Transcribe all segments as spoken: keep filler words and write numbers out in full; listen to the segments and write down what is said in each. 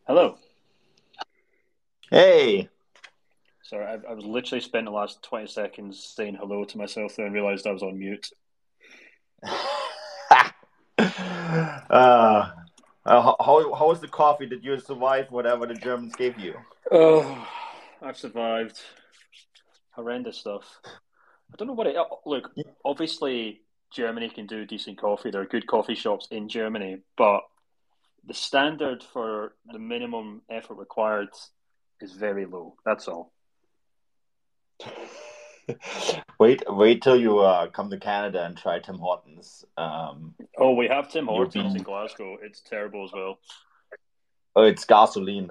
Hello. Hey. Sorry, I, I was literally spent the last twenty seconds saying hello to myself there and realized I was on mute. uh, uh, how, how how was the coffee? Did you survive whatever the Germans gave you? Oh, I've survived horrendous stuff. I don't know what it. oh, Look, obviously, Germany can do decent coffee. There are good coffee shops in Germany, but the standard for the minimum effort required is very low. That's all. Wait, wait till you uh, come to Canada and try Tim Hortons. Um, Oh, we have Tim you'll Hortons be. in Glasgow. It's terrible as well. Oh, it's gasoline.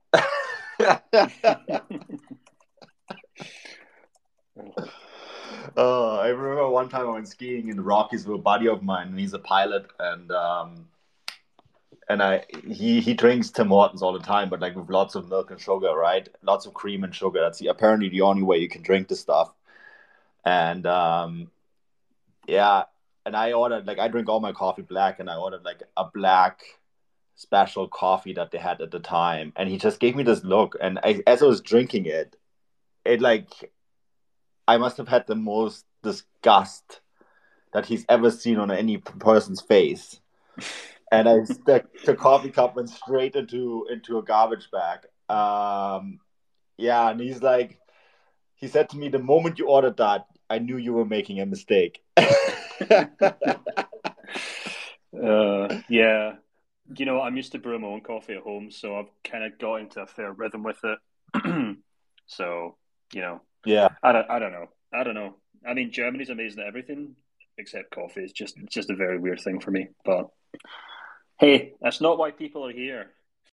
Oh, I remember one time I went skiing in the Rockies with a buddy of mine, and he's a pilot, and um, and I he he drinks Tim Hortons all the time, but like with lots of milk and sugar, right? Lots of cream and sugar. That's the, apparently the only way you can drink the stuff. And um, yeah, and I ordered like I drink all my coffee black, and I ordered like a black special coffee that they had at the time, and he just gave me this look, and I, as I was drinking it, it like I must have had the most disgust that he's ever seen on any person's face. And I stuck the coffee cup went straight into into a garbage bag. Um, yeah, and he's like, he said to me, the moment you ordered that, I knew you were making a mistake. Uh, yeah. You know, I'm used to brewing my own coffee at home, so I've kind of got into a fair rhythm with it. So, you know, Yeah. I don't, I don't know. I don't know. I mean, Germany's amazing at everything except coffee. It's just, it's just a very weird thing for me. But hey, that's not why people are here.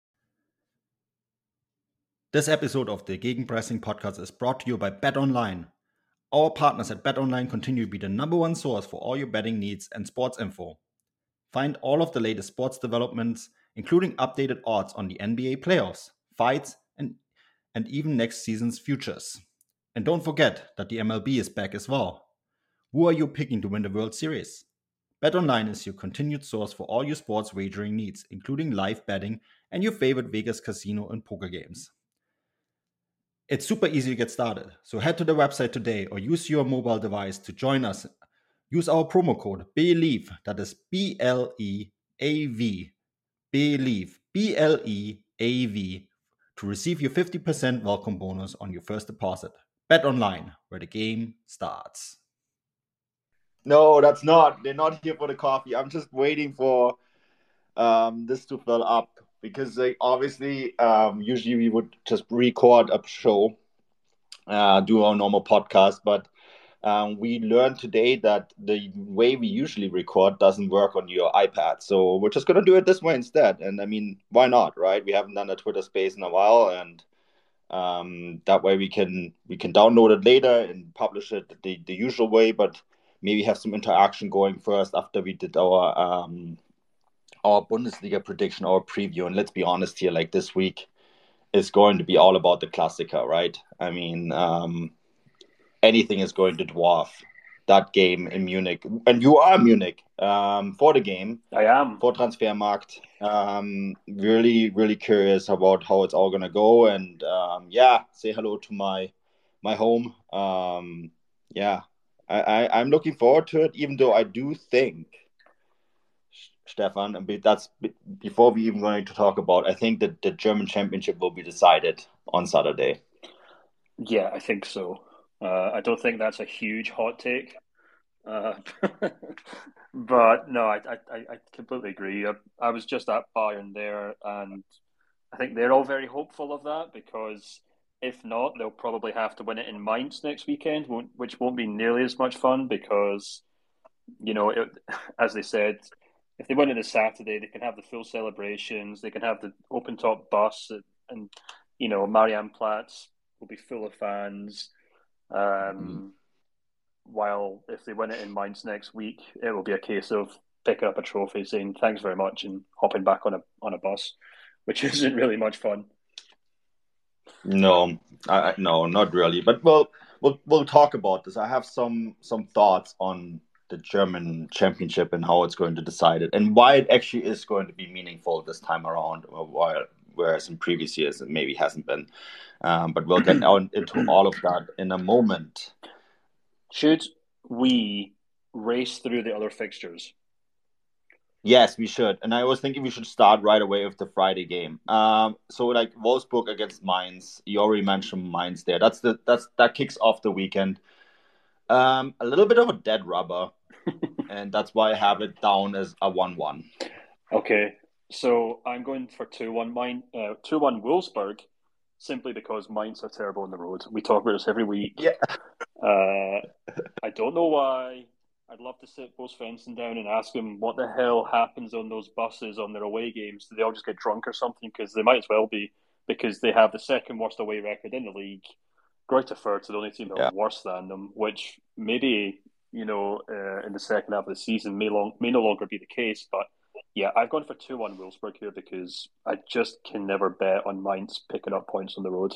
This episode of the Gegenpressing podcast is brought to you by BetOnline. Our partners at BetOnline continue to be the number one source for all your betting needs and sports info. Find all of the latest sports developments, including updated odds on the N B A playoffs, fights, and, and even next season's futures. And don't forget that the M L B is back as well. Who are you picking to win the World Series? BetOnline is your continued source for all your sports wagering needs, including live betting and your favorite Vegas casino and poker games. It's super easy to get started. So head to the website today or use your mobile device to join us. Use our promo code BELIEVE, that is B L E A V, BELIEVE, B L E A V, to receive your fifty percent welcome bonus on your first deposit. Bet online, where the game starts. No, that's not. They're not here for the coffee. I'm just waiting for um, this to fill up because like, obviously, um, usually we would just record a show, uh, do our normal podcast, but um, we learned today that the way we usually record doesn't work on your iPad. So we're just gonna do it this way instead. And I mean, why not, right? We haven't done a Twitter Space in a while, and um, that way we can we can download it later and publish it the, the usual way, but maybe have some interaction going first after we did our um, our Bundesliga prediction, our preview. And let's be honest here, like this week is going to be all about the Klassiker, right? I mean, um, anything is going to dwarf that game in Munich. And you are Munich um, for the game, I am. for Transfermarkt. Um, really, really curious about how it's all going to go. And um, yeah, say hello to my my home. Um, yeah, I, I, I'm looking forward to it, even though I do think, Stefan, and that's before we even going to talk about, I think that the German championship will be decided on Saturday. Yeah, I think so. Uh, I don't think that's a huge hot take. Uh, but no, I, I, I completely agree. I, I was just at Bayern there, and I think they're all very hopeful of that because if not, they'll probably have to win it in Mainz next weekend, which won't be nearly as much fun because, you know, it, as they said, if they win it this Saturday, they can have the full celebrations, they can have the open top bus, and, and you know, Marianne-Platz will be full of fans. Mm. Um, while if they win it in Mainz next week, it will be a case of picking up a trophy, saying thanks very much, and hopping back on a on a bus, which isn't really much fun. No, I, no, not really. But we'll we'll we'll talk about this. I have some some thoughts on the German championship and how it's going to decide it, and why it actually is going to be meaningful this time around. Why whereas in previous years it maybe hasn't been. Um, but we'll get on into all of that in a moment. Should we race through the other fixtures? Yes, we should. And I was thinking we should start right away with the Friday game. Um, so like Wolfsburg against Mainz, you already mentioned Mainz there. That's the that's that kicks off the weekend. Um, a little bit of a dead rubber, and that's why I have it down as a one-one. Okay, so I'm going for two one Mainz, uh, two one Wolfsburg, simply because Mainz are terrible on the road. We talk about this every week. Yeah. Uh, I don't know why. I'd love to sit Bo Svensson down and ask him what the hell happens on those buses on their away games. Do they all just get drunk or something? Because they might as well be, because they have the second worst away record in the league. Greuther Fürth are the only team that Yeah. are worse than them, which maybe, you know, uh, in the second half of the season may long may no longer be the case. But yeah, I've gone for two one Wolfsburg here because I just can never bet on Mainz picking up points on the road.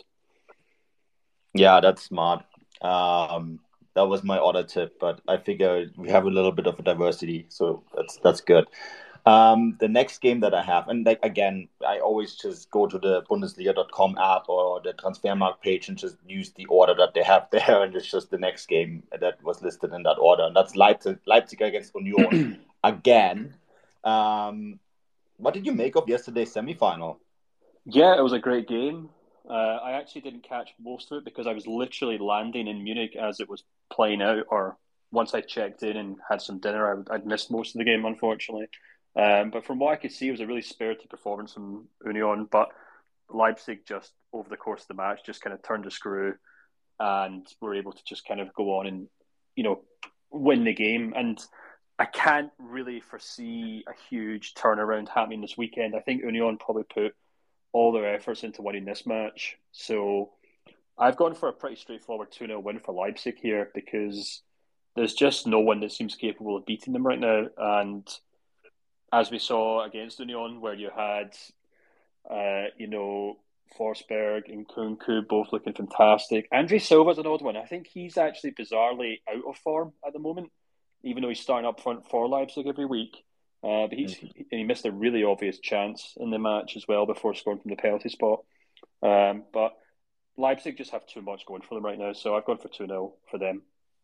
Yeah, that's smart. Um, that was my other tip, but I figure we have a little bit of a diversity, so that's that's good. Um, the next game that I have, and like again, I always just go to the Bundesliga dot com app or the Transfermarkt page and just use the order that they have there, and it's just the next game that was listed in that order, and that's Leipzig, Leipzig against Union again. Um, what did you make of yesterday's semifinal? Yeah, it was a great game. Uh, I actually didn't catch most of it because I was literally landing in Munich as it was playing out, or once I checked in and had some dinner, I, I'd missed most of the game, unfortunately. Um, but from what I could see, it was a really spirited performance from Union, but Leipzig just, over the course of the match, just kind of turned a screw and were able to just kind of go on and, you know, win the game. And I can't really foresee a huge turnaround happening this weekend. I think Union probably put all their efforts into winning this match. So I've gone for a pretty straightforward two nil win for Leipzig here because there's just no one that seems capable of beating them right now. And as we saw against Union, where you had, uh, you know, Forsberg and Kunku both looking fantastic. Andre Silva's an odd one. I think he's actually bizarrely out of form at the moment, even though he's starting up front for Leipzig every week. Uh, but he's, mm-hmm. he missed a really obvious chance in the match as well before scoring from the penalty spot. Um, but Leipzig just have too much going for them right now, so I've gone for two nil for them.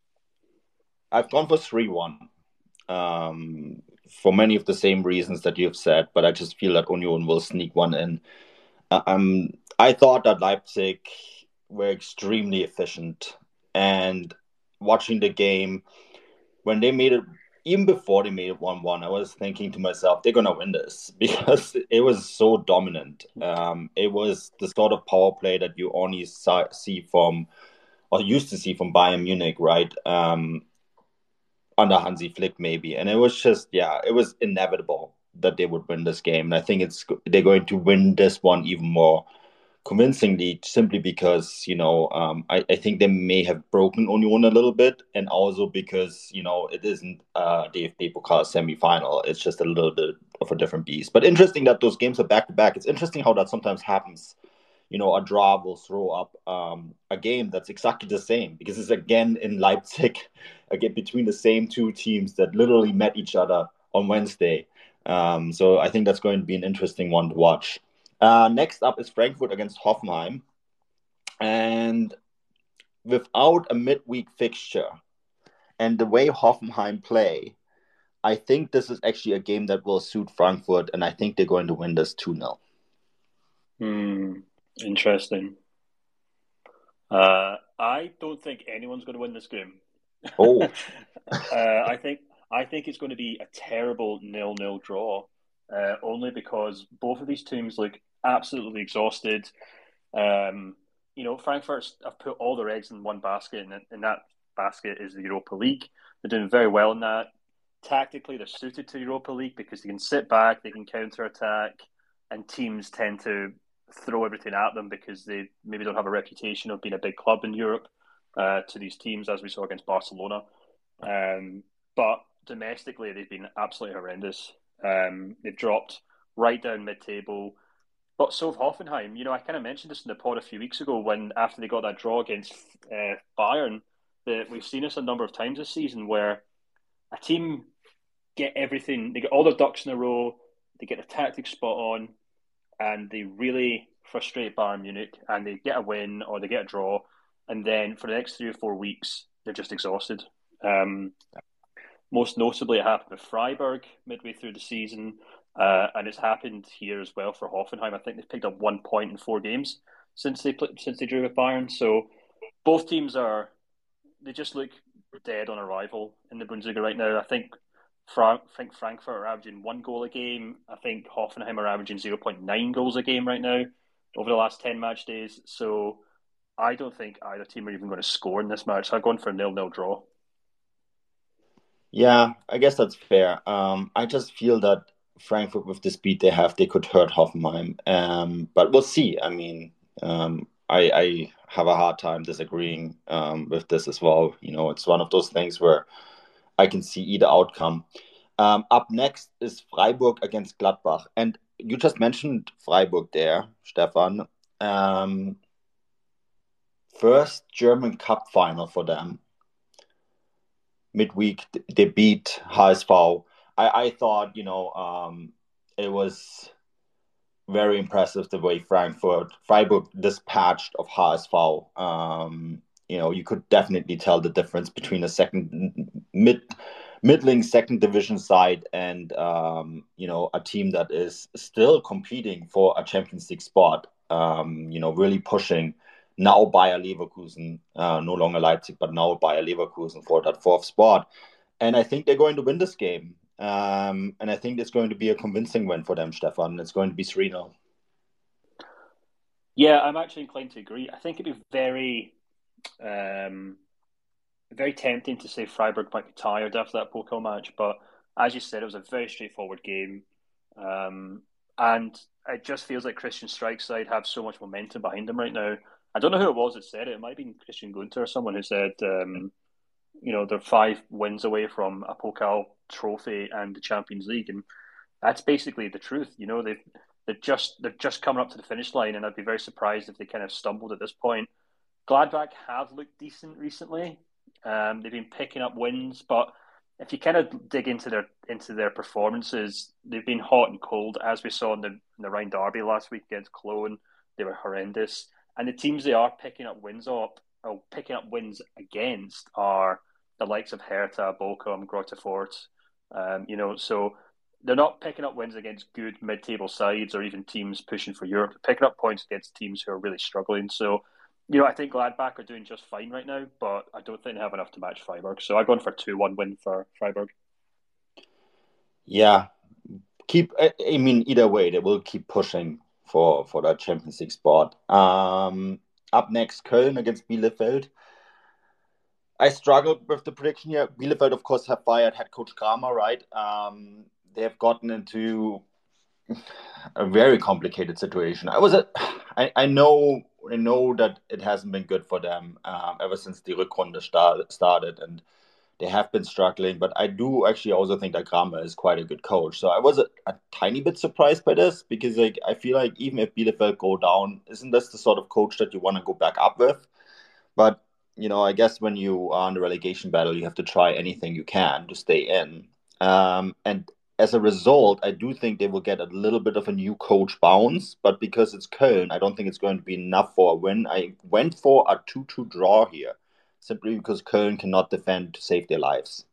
I've gone for three one um, for many of the same reasons that you've said, but I just feel that Union will sneak one in. Um, I thought that Leipzig were extremely efficient, and watching the game, when they made it, even before they made it one one, I was thinking to myself, they're going to win this because it was so dominant. Um, it was the sort of power play that you only saw, see from, or used to see from Bayern Munich, right? Um, under Hansi Flick, maybe. And it was just, yeah, it was inevitable that they would win this game. And I think it's they're going to win this one even more convincingly, simply because, you know, um, I, I think they may have broken Union a little bit, and also because, you know, it isn't a D F B Pokal semi-final. It's just a little bit of a different beast. But interesting that those games are back-to-back. It's interesting how that sometimes happens. You know, a draw will throw up um, a game that's exactly the same, because it's again in Leipzig, again between the same two teams that literally met each other on Wednesday. Um, so I think that's going to be an interesting one to watch. Uh, next up is Frankfurt against Hoffenheim. And without a midweek fixture and the way Hoffenheim play, I think this is actually a game that will suit Frankfurt, and I think they're going to win this two nil. Hmm, interesting. Uh, I don't think anyone's going to win this game. Oh. uh, I think I think it's going to be a terrible nil nil draw, uh, only because both of these teams look absolutely exhausted. Um, you know, Frankfurt have put all their eggs in one basket, and, and that basket is the Europa League. They're doing very well in that. Tactically, they're suited to Europa League because they can sit back, they can counter-attack, and teams tend to throw everything at them because they maybe don't have a reputation of being a big club in Europe uh, to these teams, as we saw against Barcelona. Um, but domestically, they've been absolutely horrendous. Um, they've dropped right down mid-table. But so have Hoffenheim. You know, I kind of mentioned this in the pod a few weeks ago when, after they got that draw against uh, Bayern, that we've seen this a number of times this season where a team get everything, they get all their ducks in a row, they get their tactics spot on, and they really frustrate Bayern Munich, and they get a win or they get a draw, and then for the next three or four weeks, they're just exhausted. Um, most notably, it happened with Freiburg midway through the season, uh, and it's happened here as well for Hoffenheim. I think they've picked up one point in four games since they since they drew with Bayern. So both teams are they just look dead on arrival in the Bundesliga right now. I think Frank, I think Frankfurt are averaging one goal a game. I think Hoffenheim are averaging zero point nine goals a game right now over the last ten match days. So I don't think either team are even going to score in this match. So I'm going for a nil-nil draw. Yeah, I guess that's fair. Um, I just feel that Frankfurt, with the speed they have, they could hurt Hoffenheim. Um, but we'll see. I mean, um, I, I have a hard time disagreeing um, with this as well. You know, it's one of those things where I can see either outcome. Um, up next is Freiburg against Gladbach. And you just mentioned Freiburg there, Stefan. Um, first German Cup final for them. Midweek, they beat H S V. I, I thought, you know, um, it was very impressive the way Frankfurt, Freiburg dispatched of H S V. Um, you know, you could definitely tell the difference between a second, mid, middling second division side and, um, you know, a team that is still competing for a Champions League spot, um, you know, really pushing. Now Bayer Leverkusen, uh, no longer Leipzig, but now Bayer Leverkusen for that fourth spot. And I think they're going to win this game. Um, and I think it's going to be a convincing win for them, Stefan. It's going to be three nil. Yeah, I'm actually inclined to agree. I think it'd be very, um, very tempting to say Freiburg might be tired after that Pokal match. But as you said, it was a very straightforward game. Um, and it just feels like Christian Streich side have so much momentum behind them right now. I don't know who it was that said it. It might have been Christian Gunter or someone who said, um, you know, they're five wins away from a Pokal trophy and the Champions League, and that's basically the truth. You know, they've they're just they're just coming up to the finish line, and I'd be very surprised if they kind of stumbled at this point. Gladbach have looked decent recently. Um, they've been picking up wins, but if you kind of dig into their into their performances, they've been hot and cold, as we saw in the in the Rhine Derby last week against Cologne. They were horrendous. And the teams they are picking up wins up, or picking up wins against, are the likes of Hertha, Bochum, Greuther Fürth. Um, you know, so they're not picking up wins against good mid-table sides or even teams pushing for Europe. They're picking up points against teams who are really struggling. So, you know, I think Gladbach are doing just fine right now, but I don't think they have enough to match Freiburg. So I'm going for a two one win for Freiburg. Yeah, keep. I mean, either way, they will keep pushing for for that Champions League spot. Um, up next, Köln against Bielefeld. I struggled with the prediction here. Bielefeld, of course, have fired head coach Kramer, right? Um, they have gotten into a very complicated situation. I was, a, I, I know, I know that it hasn't been good for them um, ever since the Rückrunde start, started, and they have been struggling. But I do actually also think that Kramer is quite a good coach. So I was a, a tiny bit surprised by this because, like, I feel like even if Bielefeld go down, isn't this the sort of coach that you want to go back up with? But you know, I guess when you are in the relegation battle, you have to try anything you can to stay in. Um, and as a result, I do think they will get a little bit of a new coach bounce. But because it's Köln, I don't think it's going to be enough for a win. I went for a two two draw here, simply because Köln cannot defend to save their lives.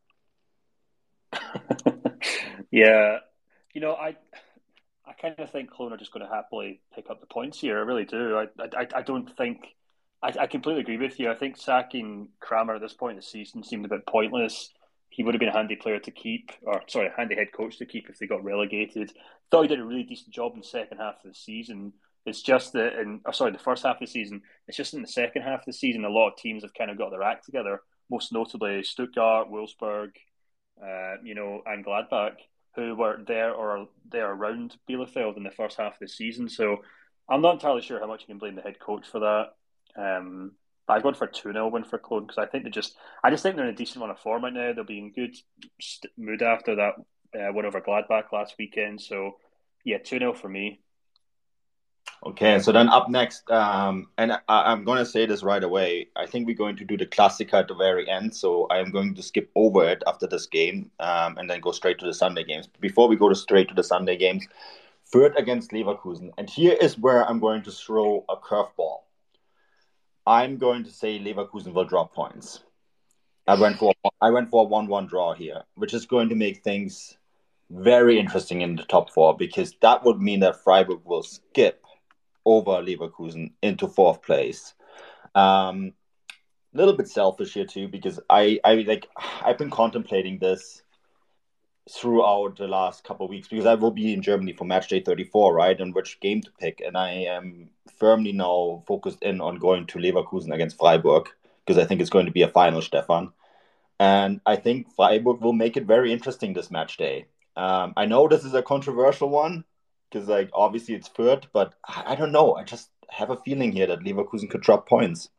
Yeah. You know, I I kind of think Cologne are just going to happily pick up the points here. I really do. I I, I don't think... I, I completely agree with you. I think sacking Kramer at this point in the season seemed a bit pointless. He would have been a handy player to keep, or sorry, a handy head coach to keep if they got relegated. Thought he did a really decent job in the second half of the season. It's just that in, oh, sorry, the first half of the season. It's just in the second half of the season, a lot of teams have kind of got their act together. Most notably Stuttgart, Wolfsburg, uh, you know, and Gladbach, who were there or there around Bielefeld in the first half of the season. So I'm not entirely sure how much you can blame the head coach for that. Um, I've gone for a two nil win for Cologne because I think they just, I just think they're in a decent run of form right now. They'll be in good st- mood after that uh, win over Gladbach last weekend. So, yeah, two nil for me. Okay, so then up next, um, and I, I'm going to say this right away. I think we're going to do the Klassiker at the very end. So I am going to skip over it after this game um, and then go straight to the Sunday games. Before we go to straight to the Sunday games, Fürth against Leverkusen. And here is where I'm going to throw a curveball. I'm going to say Leverkusen will drop points. I went for I went for a one one draw here, which is going to make things very interesting in the top four, because that would mean that Freiburg will skip over Leverkusen into fourth place. Um, a little bit selfish here too, because I, I like I've been contemplating this throughout the last couple of weeks, because I will be in Germany for match day thirty-four, right, and which game to pick. And I am firmly now focused in on going to Leverkusen against Freiburg, because I think it's going to be a final, Stefan. And I think Freiburg will make it very interesting this match day. Um, I know this is a controversial one, because like obviously it's Fürth, but I, I don't know. I just have a feeling here that Leverkusen could drop points.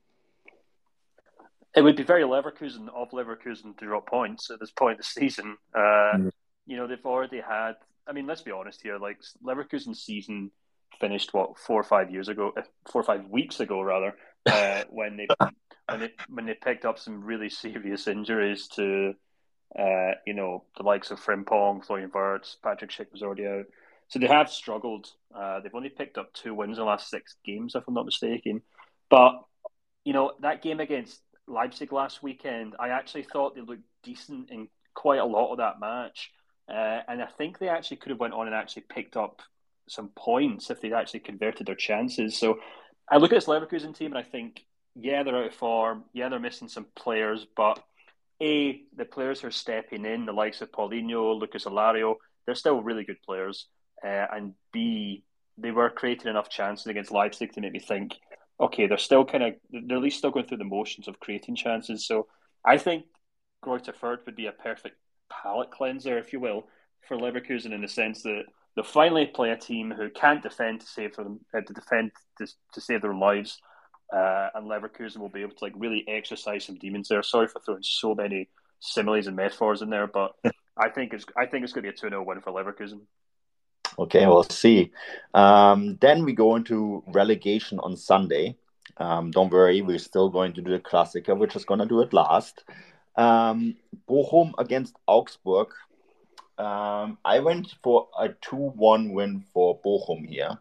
It would be very Leverkusen of Leverkusen to drop points at this point of the season. Uh, mm. You know, they've already had, I mean, let's be honest here, like Leverkusen's season finished, what, four or five years ago, four or five weeks ago, rather, uh, when they when they, when they picked up some really serious injuries to, uh, you know, the likes of Frimpong, Florian Wirtz, Patrick Schick was already out. So they have struggled. Uh, they've only picked up two wins in the last six games, if I'm not mistaken. But, you know, that game against Leipzig last weekend, I actually thought they looked decent in quite a lot of that match. Uh, and I think they actually could have went on and actually picked up some points if they'd actually converted their chances. So I look at this Leverkusen team and I think, yeah, they're out of form. Yeah, they're missing some players. But A, the players who are stepping in, the likes of Paulinho, Lucas Alario, they're still really good players. Uh, and B, they were creating enough chances against Leipzig to make me think, okay, they're still kind of, they're at least still going through the motions of creating chances. So I think Greuther Fürth would be a perfect palate cleanser, if you will, for Leverkusen, in the sense that they'll finally play a team who can't defend to save for them, uh, to defend to, to save their lives, uh, and Leverkusen will be able to like really exercise some demons there. Sorry for throwing so many similes and metaphors in there, but I think it's I think it's going to be a two nil win for Leverkusen. Okay, we'll see. Um, then we go into relegation on Sunday. Um, don't worry, we're still going to do the Klassiker. We're just going to do it last. Um, Bochum against Augsburg. Um, I went for a two one win for Bochum here.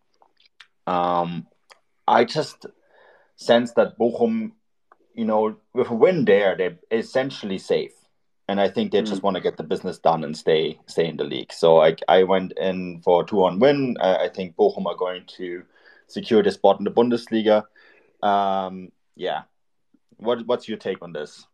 Um, I just sense that Bochum, you know, with a win there, they're essentially safe. And I think they mm. just want to get the business done and stay stay in the league. So I I went in for a two one win. I, I think Bochum are going to secure the spot in the Bundesliga. Um, yeah. What What's your take on this?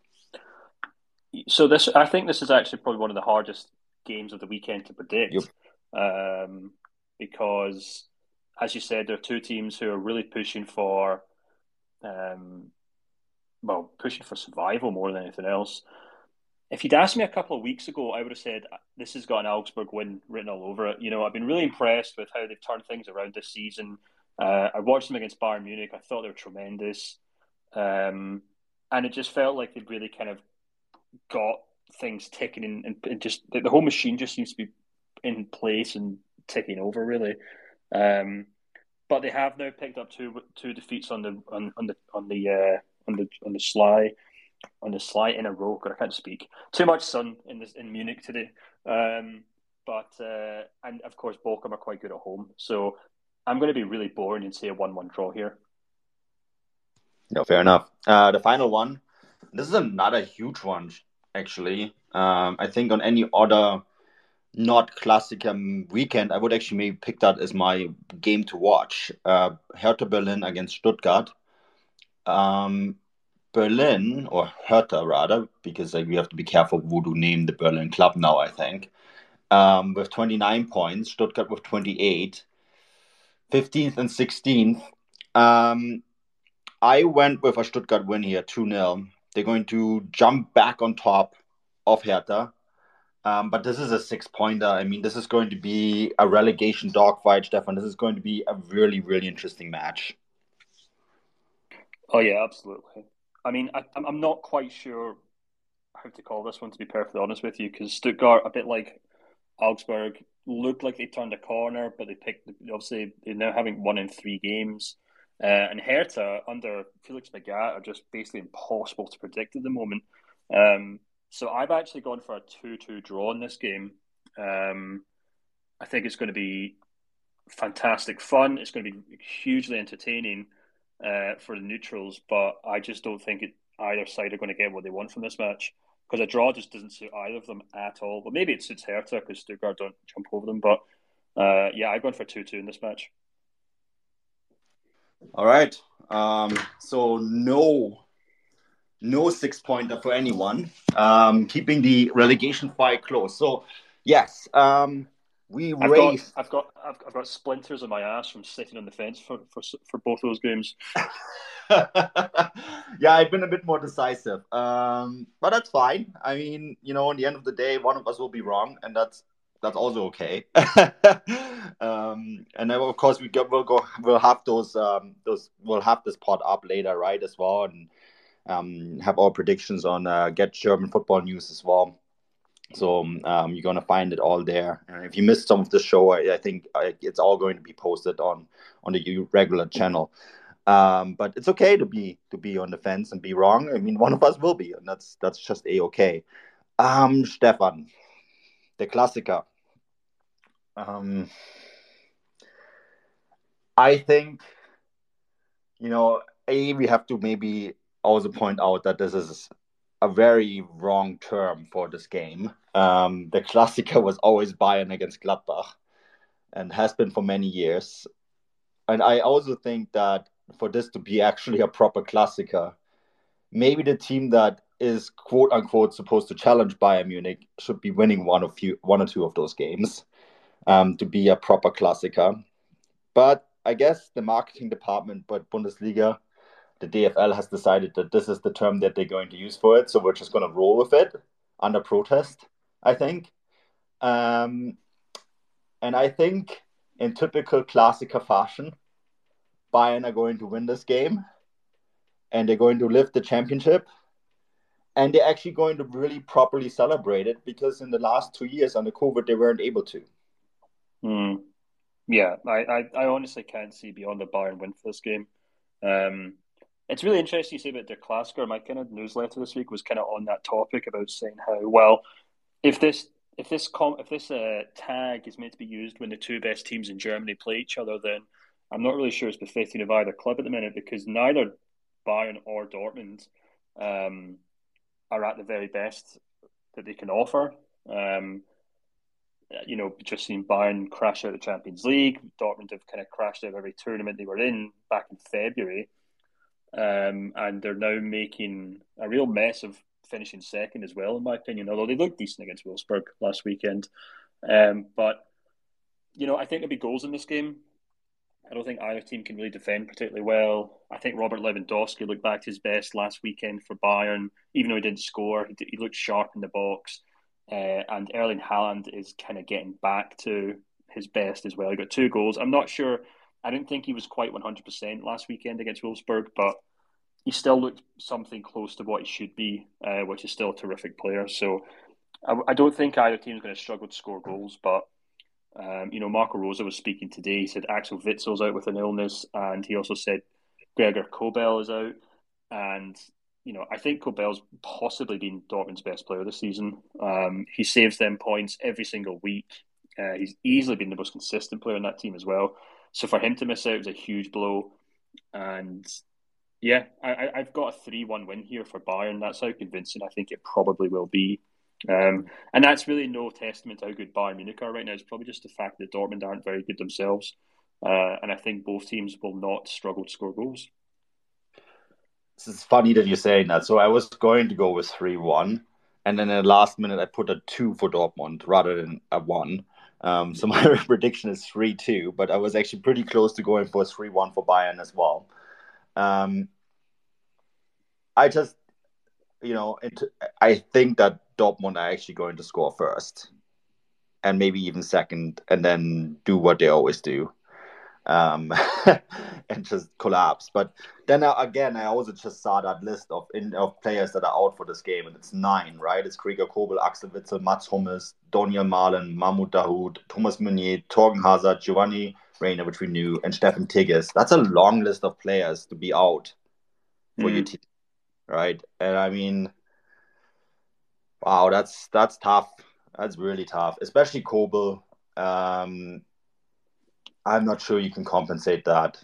So this, I think this is actually probably one of the hardest games of the weekend to predict. Yep. Um, because, as you said, there are two teams who are really pushing for, um, well, pushing for survival more than anything else. If you'd asked me a couple of weeks ago, I would have said this has got an Augsburg win written all over it. You know, I've been really impressed with how they've turned things around this season. Uh, I watched them against Bayern Munich. I thought they were tremendous. Um, and it just felt like they'd really kind of got things ticking and, and, and just the, the whole machine just seems to be in place and ticking over, really. Um, but they have now picked up two two defeats on the on, on the on the uh, on the on the sly. on the sly in a row. God, I can't speak. Too much sun in this in Munich today. Um, but uh, and of course Bochum are quite good at home. So I'm going to be really boring and say a one one draw here. No, fair enough. Uh, the final one. This is not a huge one, actually. Um, I think on any other not classic um, weekend, I would actually maybe pick that as my game to watch. Uh, Hertha Berlin against Stuttgart. Um, Berlin, or Hertha rather, because like, we have to be careful who to name the Berlin club now, I think, um, with twenty-nine points, Stuttgart with twenty-eight, fifteenth and sixteenth. Um, I went with a Stuttgart win here, two nil. They're going to jump back on top of Hertha. Um, but this is a six-pointer. I mean, this is going to be a relegation dogfight, Stefan. This is going to be a really, really interesting match. Oh, yeah, absolutely. I mean, I, I'm not quite sure how to call this one, to be perfectly honest with you, because Stuttgart, a bit like Augsburg, looked like they turned a corner, but they picked, obviously, they're now having won in three games. Uh, and Hertha, under Felix Magath, are just basically impossible to predict at the moment. Um, so I've actually gone for a two two draw in this game. Um, I think it's going to be fantastic fun. It's going to be hugely entertaining uh, for the neutrals, but I just don't think it, either side are going to get what they want from this match, because a draw just doesn't suit either of them at all. But maybe it suits Hertha because Stuttgart don't jump over them. But uh, yeah, I've gone for two two in this match. All right. Um, so no, no six pointer for anyone. Um, keeping the relegation fight close. So yes, um, we I've raised. got, I've got, I've, I've got splinters on my ass from sitting on the fence for for, for both those games. Yeah, I've been a bit more decisive, um, but that's fine. I mean, you know, in the end of the day, one of us will be wrong, and that's that's also okay. um, and then, of course, we get, we'll go, we'll have those, um, those, we'll have this pod up later, right, as well, and um, have our predictions on uh, Get German Football News as well. So um, you're gonna find it all there. And if you missed some of the show, I, I think I, it's all going to be posted on on the regular channel. Um, but it's okay to be to be on the fence and be wrong. I mean, one of us will be, and that's that's just a okay. Um, Stefan, the Klassiker. Um, I think, you know, a we have to maybe also point out that this is a very wrong term for this game. Um, the Klassiker was always Bayern against Gladbach, and has been for many years. And I also think that for this to be actually a proper Klassiker, maybe the team that is quote unquote supposed to challenge Bayern Munich should be winning one of few, one or two of those games um, to be a proper Klassiker. But I guess the marketing department, but Bundesliga, the D F L has decided that this is the term that they're going to use for it. So we're just going to roll with it under protest, I think. Um, and I think in typical Klassiker fashion, Bayern are going to win this game and they're going to lift the championship. And they're actually going to really properly celebrate it because in the last two years under COVID, they weren't able to. Mm. Yeah, I, I, I honestly can't see beyond the Bayern win for this game. Um, it's really interesting you say about Der Klassiker. My kind of newsletter this week was kind of on that topic about saying how, well, if this if this com- if this uh, tag is meant to be used when the two best teams in Germany play each other, then I'm not really sure it's befitting of either club at the minute, because neither Bayern or Dortmund um, are at the very best that they can offer. Um, you know, just seen Bayern crash out of the Champions League. Dortmund have kind of crashed out of every tournament they were in back in February. Um, and they're now making a real mess of finishing second as well, in my opinion, although they looked decent against Wolfsburg last weekend. Um, but, you know, I think there'll be goals in this game. I don't think either team can really defend particularly well. I think Robert Lewandowski looked back to his best last weekend for Bayern. Even though he didn't score, he, he looked sharp in the box. Uh, and Erling Haaland is kind of getting back to his best as well. He got two goals. I'm not sure. I didn't think he was quite one hundred percent last weekend against Wolfsburg, but he still looked something close to what he should be, uh, which is still a terrific player. So I, I don't think either team is going to struggle to score goals, but um, you know, Marco Rose was speaking today. He said Axel Witzel's out with an illness, and he also said Gregor Kobel is out. And you know, I think Kobel's possibly been Dortmund's best player this season. Um, he saves them points every single week. Uh, he's easily been the most consistent player in that team as well. So for him to miss out was a huge blow. And yeah, I, I've got a three one win here for Bayern. That's how convincing I think it probably will be. Um, and that's really no testament to how good Bayern Munich are right now. It's probably just the fact that Dortmund aren't very good themselves. Uh, and I think both teams will not struggle to score goals. It's funny that you're saying that. So I was going to go with three one. And then in the last minute, I put a two for Dortmund rather than a one. Um, so my prediction is three two. But I was actually pretty close to going for three one for Bayern as well. Um, I just, you know, it, I think that Dortmund are actually going to score first. And maybe even second. And then do what they always do. Um, and just collapse. But then uh, again, I also just saw that list of in, of players that are out for this game, and it's nine, right? It's Gregor Kobel, Axel Witsel, Mats Hummels, Daniel Mahlen, Mahmoud Dahoud, Thomas Meunier, Torgen Hazard, Giovanni Reina, which we knew, and Stefan Tigges. That's a long list of players to be out for mm. your team, right? And I mean, wow, that's that's tough. That's really tough, especially Kobel. um, I'm not sure you can compensate that.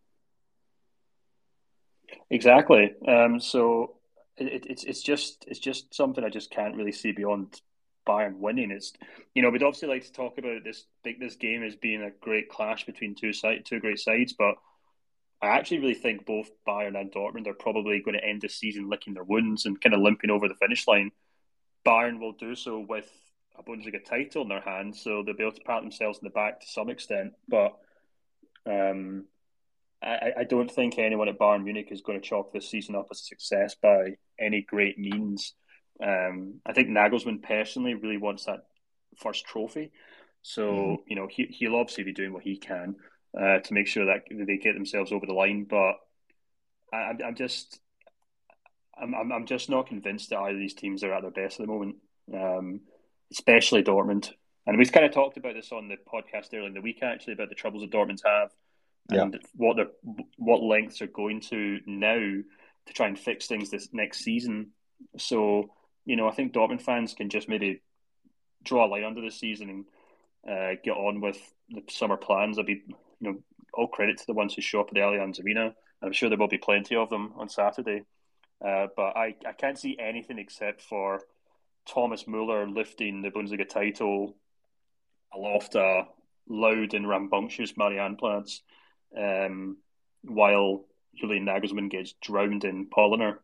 Exactly. Um, so it, it's it's just it's just something I just can't really see beyond Bayern winning. It's you know we'd obviously like to talk about this big this game as being a great clash between two side two great sides, but I actually really think both Bayern and Dortmund are probably going to end the season licking their wounds and kind of limping over the finish line. Bayern will do so with a Bundesliga title in their hands, so they'll be able to pat themselves in the back to some extent. But um, I, I don't think anyone at Bayern Munich is going to chalk this season up as a success by any great means. Um, I think Nagelsmann personally really wants that first trophy. So, Mm-hmm. you know, he, he'll obviously be doing what he can uh, to make sure that they get themselves over the line. But I, I'm just, I'm, I'm, I'm just not convinced that either of these teams are at their best at the moment, um, especially Dortmund. And we've kind of talked about this on the podcast earlier in the week, actually, about the troubles that Dortmund have Yeah. and what they're, what lengths they're going to now to try and fix things this next season. So, you know, I think Dortmund fans can just maybe draw a line under the season and uh, get on with the summer plans. I'll be, you know, all credit to the ones who show up at the Allianz Arena. I'm sure there will be plenty of them on Saturday. Uh, but I, I can't see anything except for Thomas Muller lifting the Bundesliga title aloft a loud and rambunctious Marianneplatz, um, while Julian Nagelsmann gets drowned in Polliner.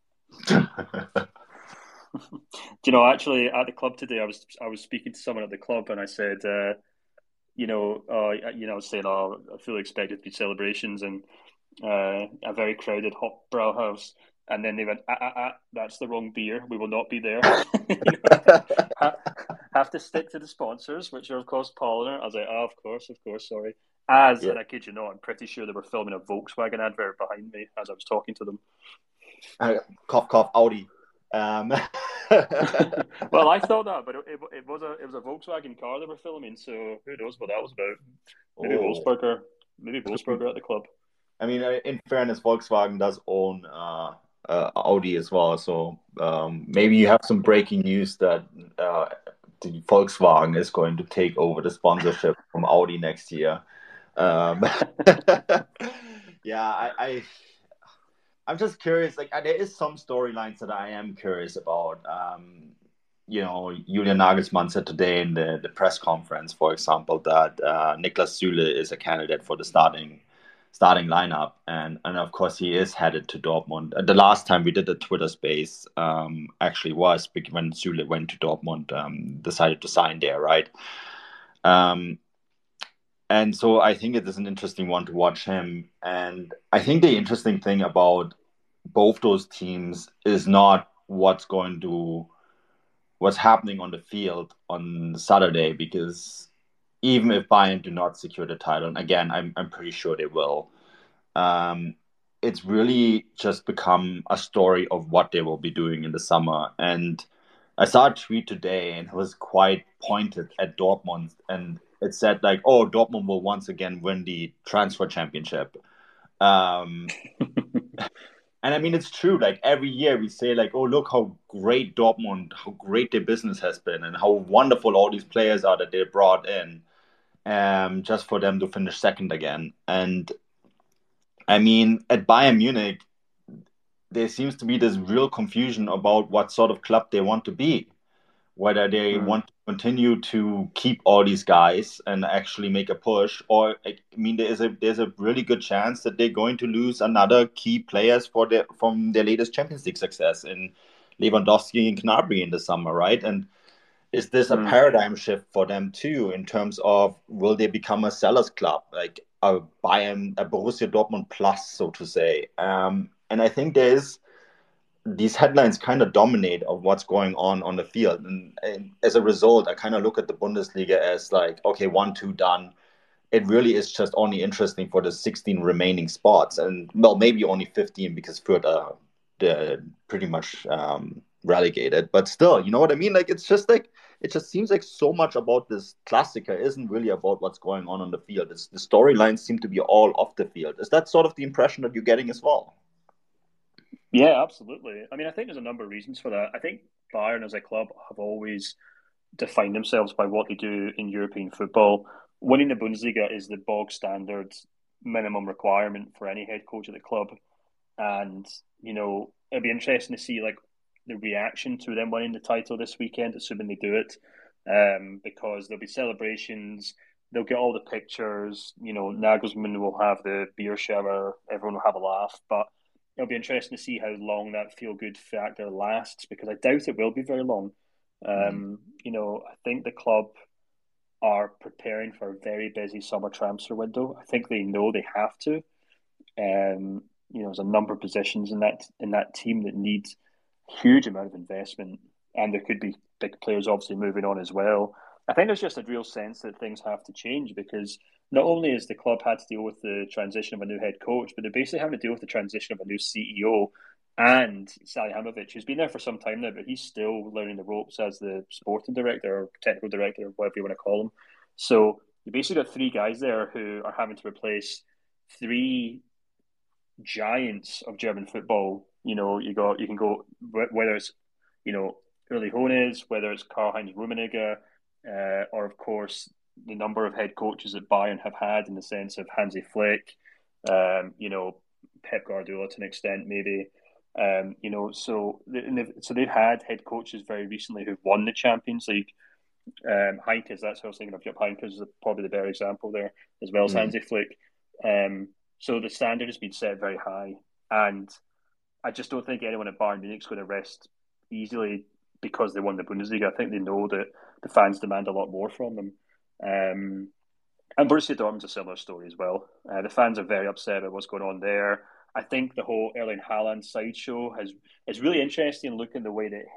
Do you know, actually, at the club today, I was I was speaking to someone at the club, and I said, uh, you know, uh, you know, I was saying, oh, I fully expected to be celebrations and uh, a very crowded Hofbrauhaus. And then they went, ah, ah, ah, that's the wrong beer. We will not be there. you know, have, have to stick to the sponsors, which are, of course, Polliner. I was like, oh, of course, of course, sorry. As, Yeah. and I kid you not, I'm pretty sure they were filming a Volkswagen advert behind me as I was talking to them. Uh, cough, cough, Audi. Um. Well, I thought that, but it, it, it was a it was a Volkswagen car they were filming, so who knows what that was about? Maybe Oh. Wolfsburger, maybe Wolfsburger at the club. I mean, in fairness, Volkswagen does own uh, uh, Audi as well, so um, maybe you have some breaking news that uh, the Volkswagen is going to take over the sponsorship from Audi next year. Um, yeah, I, I I'm just curious. Like, there is some storylines that I am curious about. Um, you know, Julian Nagelsmann said today in the, the press conference, for example, that uh, Niklas Süle is a candidate for the starting starting lineup, and and of course he is headed to Dortmund. The last time we did the Twitter space um, actually was when Süle went to Dortmund, um, decided to sign there, right? Um, and so I think it is an interesting one to watch him. And I think the interesting thing about both those teams is not what's going to what's happening on the field on Saturday, because even if Bayern do not secure the title, and again, I'm I'm pretty sure they will, um, it's really just become a story of what they will be doing in the summer. And I saw a tweet today, and it was quite pointed at Dortmund, and it said like, "Oh, Dortmund will once again win the transfer championship." Um, And I mean, it's true. Like every year we say like, oh, look how great Dortmund, how great their business has been and how wonderful all these players are that they brought in, um, just for them to finish second again. And I mean, at Bayern Munich, there seems to be this real confusion about what sort of club they want to be. Whether they Mm. want to continue to keep all these guys and actually make a push, or I mean, there is a there's a really good chance that they're going to lose another key players for their from their latest Champions League success in Lewandowski and Gnabry in the summer, right? And is this a Mm. paradigm shift for them too, in terms of will they become a sellers club, like a Bayern, a Borussia Dortmund plus, so to say? Um, and I think there's these headlines kind of dominate of what's going on on the field. And, and as a result, I kind of look at the Bundesliga as like, okay, one, two, done. It really is just only interesting for the sixteen remaining spots. And, well, maybe only fifteen because Fürth are they're pretty much um, relegated. But still, you know what I mean? Like, it's just like, it just seems like so much about this Klassiker isn't really about what's going on on the field. It's, the storylines seem to be all off the field. Is that sort of the impression that you're getting as well? Yeah, absolutely. I mean, I think there's a number of reasons for that. I think Bayern as a club have always define themselves by what they do in European football. Winning the Bundesliga is the bog standard minimum requirement for any head coach at the club. And, you know, it'll be interesting to see like the reaction to them winning the title this weekend, assuming they do it, um, because there'll be celebrations. They'll get all the pictures. You know, Nagelsmann will have the beer shower. Everyone will have a laugh. But it'll be interesting to see how long that feel-good factor lasts, because I doubt it will be very long. Um, mm. You know, I think the club are preparing for a very busy summer transfer window. I think they know they have to. Um, you know, there's a number of positions in that in that team that need huge amount of investment, and there could be big players obviously moving on as well. I think there's just a real sense that things have to change, because not only has the club had to deal with the transition of a new head coach, but they're basically having to deal with the transition of a new C E O and Salihamidzic, who's been there for some time now, but he's still learning the ropes as the sporting director or technical director, or whatever you want to call him. So you basically got three guys there who are having to replace three giants of German football. You know, you got you can go whether it's you know Uli Hoeneß, whether it's Karl-Heinz Rummenigge, uh, or of course the number of head coaches that Bayern have had, in the sense of Hansi Flick, um, you know, Pep Guardiola to an extent maybe. Um, you know, so they've, so they've had head coaches very recently who've won the Champions League. Um, Heinkes, that's who I was thinking of. Jupp Heynckes is probably the better example there, as well as mm. Hansi Flick. Um, so the standard has been set very high, and I just don't think anyone at Bayern Munich's going to rest easily because they won the Bundesliga. I think they know that the fans demand a lot more from them. Um, and Borussia Dortmund's a similar story as well. Uh, the fans are very upset about what's going on there. I think the whole Erling Haaland sideshow has is really interesting. Looking at the way that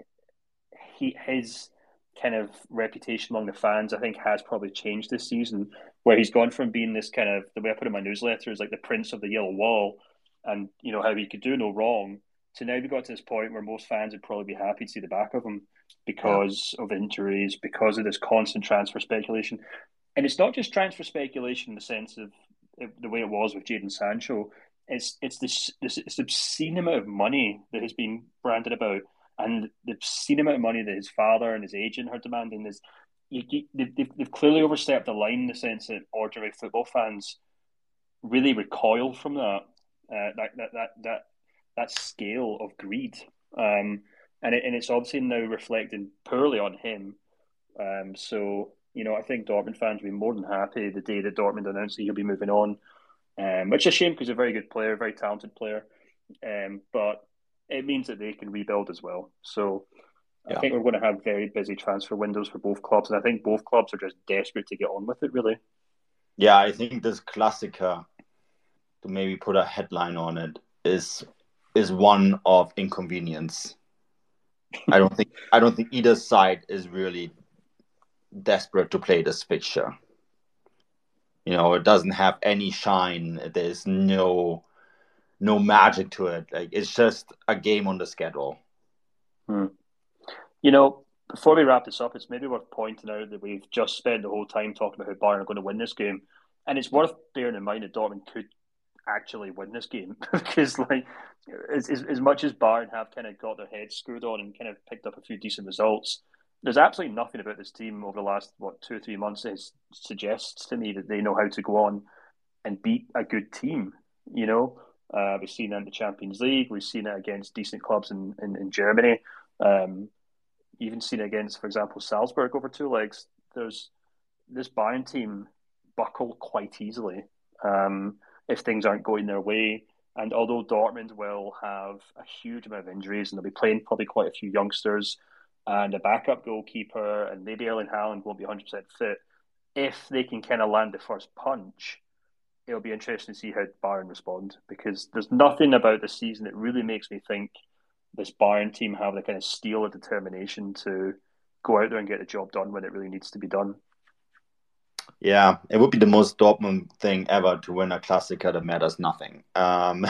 he his kind of reputation among the fans, I think, has probably changed this season, where he's gone from being this kind of, the way I put in my newsletter, is like the prince of the yellow wall, and you know how he could do no wrong, to now we got to this point where most fans would probably be happy to see the back of him because yeah. of injuries, because of this constant transfer speculation. And it's not just transfer speculation in the sense of the way it was with Jadon Sancho. It's it's this this, this obscene amount of money that has been branded about, and the obscene amount of money that his father and his agent are demanding. Is you, you, they've, they've clearly overstepped the line in the sense that ordinary football fans really recoil from that uh, that, that that that that scale of greed, um, and it, and it's obviously now reflecting poorly on him. Um, so you know, I think Dortmund fans will be more than happy the day that Dortmund announced that he'll be moving on. Um, which is a shame, because he's a very good player, very talented player. Um, but it means that they can rebuild as well. So yeah. I think we're going to have very busy transfer windows for both clubs. And I think both clubs are just desperate to get on with it, really. Yeah, I think this Klassiker, to maybe put a headline on it, is is one of inconvenience. I don't think I don't think either side is really desperate to play this fixture. You know, it doesn't have any shine. There's no no magic to it. Like, it's just a game on the schedule. Hmm. You know, before we wrap this up, it's maybe worth pointing out that we've just spent the whole time talking about how Bayern are going to win this game. And it's worth bearing in mind that Dortmund could actually win this game. Because, like, as, as much as Bayern have kind of got their heads screwed on and kind of picked up a few decent results, there's absolutely nothing about this team over the last, what, two or three months that suggests to me that they know how to go on and beat a good team, you know? Uh, we've seen it in the Champions League. We've seen it against decent clubs in, in, in Germany. Um, even seen it against, for example, Salzburg over two legs. There's this Bayern team buckle quite easily um, if things aren't going their way. And although Dortmund will have a huge amount of injuries, and they'll be playing probably quite a few youngsters, and a backup goalkeeper, and maybe Erling Haaland won't be one hundred percent fit, if they can kind of land the first punch, it'll be interesting to see how Bayern respond, because there's nothing about the season that really makes me think this Bayern team have the kind of steel of determination to go out there and get the job done when it really needs to be done. Yeah, it would be the most Dortmund thing ever to win a Klassiker that matters nothing. Um,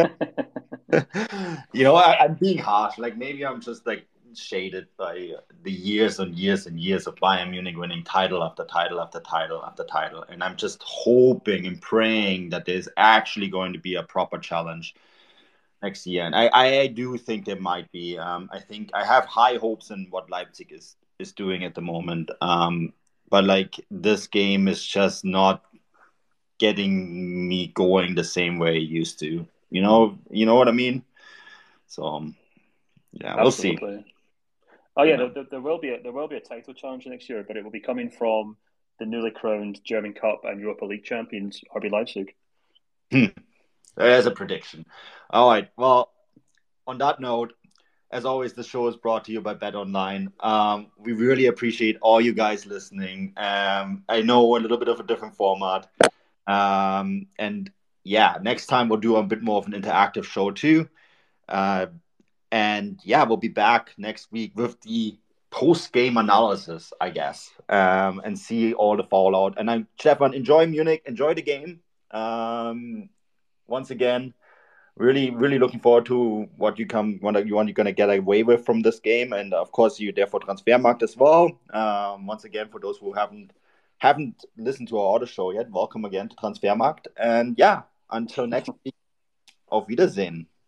you know, I, I'm being harsh. Like, maybe I'm just like shaded by the years and years and years of Bayern Munich winning title after title after title after title. And I'm just hoping and praying that there's actually going to be a proper challenge next year. And I, I do think there might be. Um, I think I have high hopes in what Leipzig is is doing at the moment. Um, but like this game is just not getting me going the same way it used to. You know, you know what I mean? So um, yeah, we'll see. Absolutely. Oh yeah, Yeah. there, there will be a there will be a title challenge next year, but it will be coming from the newly crowned German Cup and Europa League champions R B Leipzig. Hmm. There's a prediction. All right. Well, on that note, as always, the show is brought to you by Bet Online. Um, we really appreciate all you guys listening. Um, I know a little bit of a different format. Um, and yeah, next time we'll do a bit more of an interactive show too. Uh, and yeah, we'll be back next week with the post-game analysis, I guess, um, and see all the fallout. And I'm Stefan. Enjoy Munich. Enjoy the game. Um, once again, really, really looking forward to what you come, what you want you're gonna get away with from this game, and of course, you're there for Transfermarkt as well. Um, once again, for those who haven't haven't listened to our auto show yet, welcome again to Transfermarkt. And yeah, until next week, auf Wiedersehen.